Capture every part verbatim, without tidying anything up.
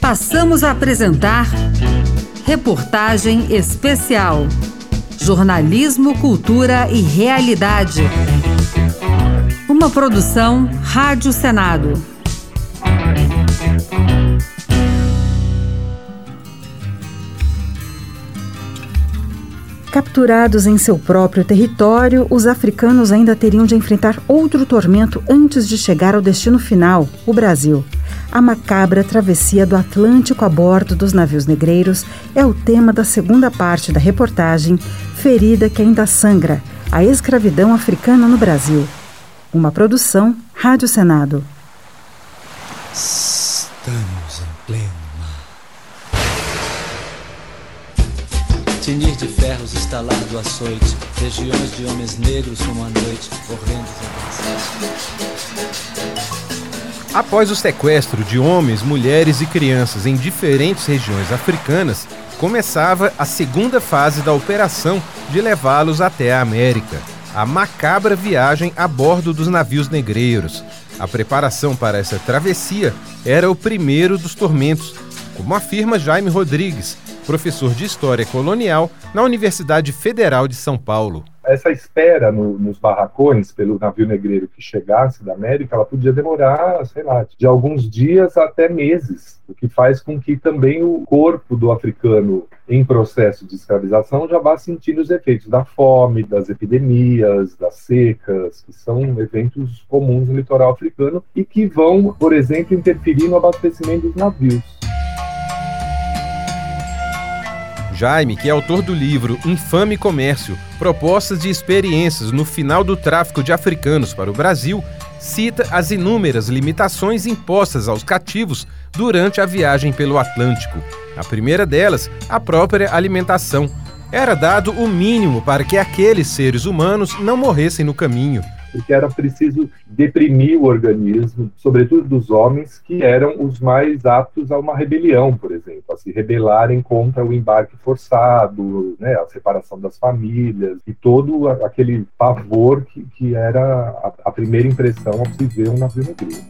Passamos a apresentar Reportagem Especial. Jornalismo, cultura e realidade. Uma produção Rádio Senado. Capturados em seu próprio território, os africanos ainda teriam de enfrentar outro tormento antes de chegar ao destino final, o Brasil. A macabra travessia do Atlântico a bordo dos navios negreiros é o tema da segunda parte da reportagem Ferida que ainda sangra, a escravidão africana no Brasil. Uma produção Rádio Senado. Estamos em pleno mar. Tinir de ferros, estalar do açoite, regiões de homens negros como a noite, horrendos avançados. Após o sequestro de homens, mulheres e crianças em diferentes regiões africanas, começava a segunda fase da operação de levá-los até a América, a macabra viagem a bordo dos navios negreiros. A preparação para essa travessia era o primeiro dos tormentos, como afirma Jaime Rodrigues, professor de História Colonial na Universidade Federal de São Paulo. Essa espera no, nos barracões pelo navio negreiro que chegasse da América, ela podia demorar, sei lá, de alguns dias até meses, o que faz com que também o corpo do africano em processo de escravização já vá sentindo os efeitos da fome, das epidemias, das secas, que são eventos comuns no litoral africano e que vão, por exemplo, interferir no abastecimento dos navios. Jaime, que é autor do livro Infame Comércio, Propostas de Experiências no Final do Tráfico de Africanos para o Brasil, cita as inúmeras limitações impostas aos cativos durante a viagem pelo Atlântico. A primeira delas, a própria alimentação. Era dado o mínimo para que aqueles seres humanos não morressem no caminho. Porque era preciso deprimir o organismo, sobretudo dos homens, que eram os mais aptos a uma rebelião, por exemplo, a se rebelarem contra o embarque forçado, né, a separação das famílias, e todo aquele pavor que, que era a, a primeira impressão ao se ver um navio negreiro.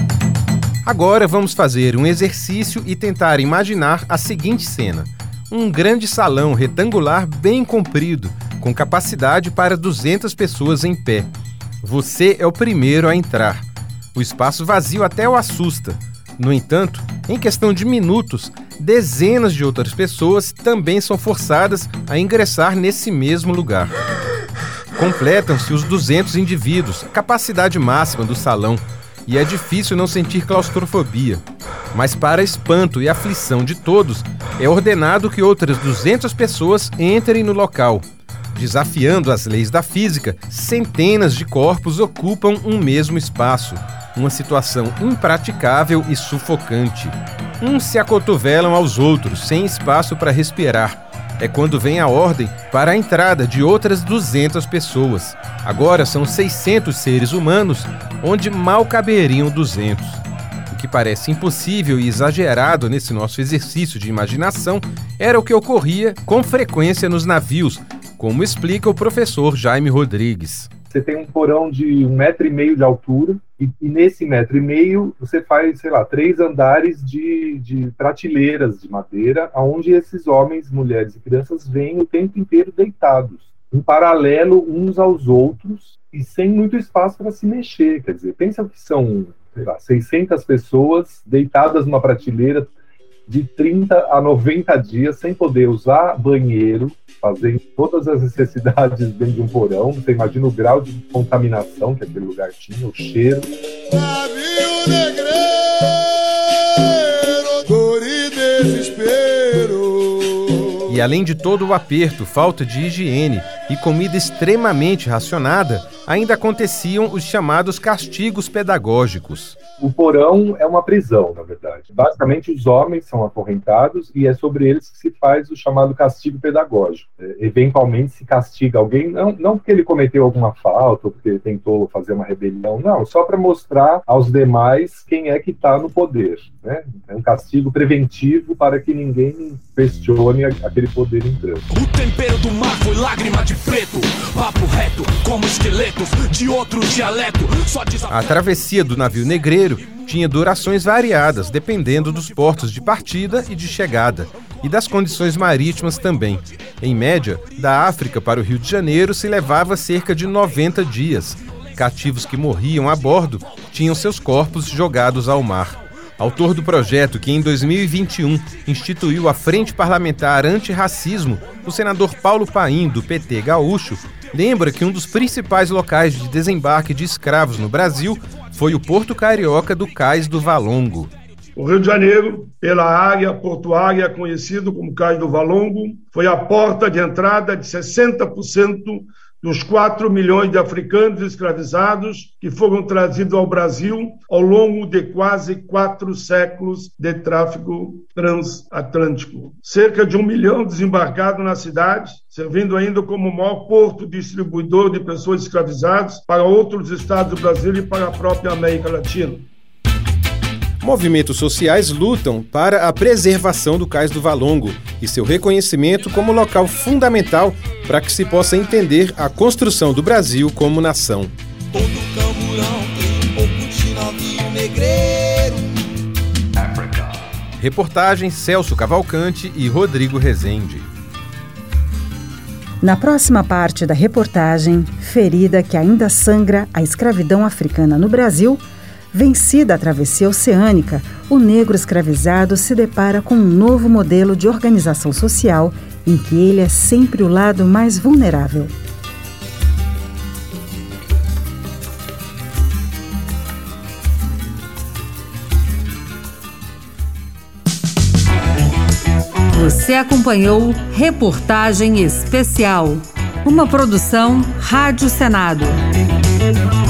Agora vamos fazer um exercício e tentar imaginar a seguinte cena. Um grande salão retangular bem comprido, com capacidade para duzentas pessoas em pé. Você é o primeiro a entrar. O espaço vazio até o assusta. No entanto, em questão de minutos, dezenas de outras pessoas também são forçadas a ingressar nesse mesmo lugar. Completam-se os duzentos indivíduos, a capacidade máxima do salão, e é difícil não sentir claustrofobia. Mas para espanto e aflição de todos, é ordenado que outras duzentas pessoas entrem no local. Desafiando as leis da física, centenas de corpos ocupam um mesmo espaço. Uma situação impraticável e sufocante. Uns se acotovelam aos outros, sem espaço para respirar. É quando vem a ordem para a entrada de outras duzentas pessoas. Agora são seiscentos seres humanos, onde mal caberiam duzentos. O que parece impossível e exagerado nesse nosso exercício de imaginação era o que ocorria com frequência nos navios, como explica o professor Jaime Rodrigues. Você tem um porão de um metro e meio de altura e, e nesse metro e meio você faz, sei lá, três andares de, de prateleiras de madeira, onde esses homens, mulheres e crianças vêm o tempo inteiro deitados, em paralelo uns aos outros e sem muito espaço para se mexer. Quer dizer, pensa que são, sei lá, seiscentas pessoas deitadas numa prateleira de trinta a noventa dias sem poder usar banheiro, fazer todas as necessidades dentro de um porão. Você imagina o grau de contaminação que aquele lugar tinha, o cheiro. Navio negreiro, dor e desespero. E além de todo o aperto, falta de higiene e comida extremamente racionada, ainda aconteciam os chamados castigos pedagógicos. O porão é uma prisão, na verdade. Basicamente, os homens são acorrentados e é sobre eles que se faz o chamado castigo pedagógico. É, eventualmente se castiga alguém, não, não porque ele cometeu alguma falta ou porque tentou fazer uma rebelião, não, só para mostrar aos demais quem é que está no poder, né? É um castigo preventivo para que ninguém questione aquele poder entrando. O tempero do mar foi lágrima de preto, papo reto como esqueletos de outro dialeto. Só a travessia do navio negreiro Janeiro tinha durações variadas, dependendo dos portos de partida e de chegada, e das condições marítimas também. Em média, da África para o Rio de Janeiro se levava cerca de noventa dias. Cativos que morriam a bordo tinham seus corpos jogados ao mar. Autor do projeto que em dois mil e vinte e um instituiu a Frente Parlamentar Antirracismo, o senador Paulo Paim, do P T gaúcho, lembra que um dos principais locais de desembarque de escravos no Brasil foi o Porto Carioca do Cais do Valongo. O Rio de Janeiro, pela área portuária conhecido como Cais do Valongo, foi a porta de entrada de sessenta por cento dos quatro milhões de africanos escravizados que foram trazidos ao Brasil ao longo de quase quatro séculos de tráfico transatlântico. Cerca de um milhão desembarcado na cidade, servindo ainda como o maior porto distribuidor de pessoas escravizadas para outros estados do Brasil e para a própria América Latina. Movimentos sociais lutam para a preservação do Cais do Valongo e seu reconhecimento como local fundamental para que se possa entender a construção do Brasil como nação. Todo camburão tem um pouco de navio negreiro. Reportagem Celso Cavalcante e Rodrigo Rezende. Na próxima parte da reportagem, ferida que ainda sangra a escravidão africana no Brasil, vencida a travessia oceânica, o negro escravizado se depara com um novo modelo de organização social em que ele é sempre o lado mais vulnerável. Você acompanhou Reportagem Especial, uma produção Rádio Senado.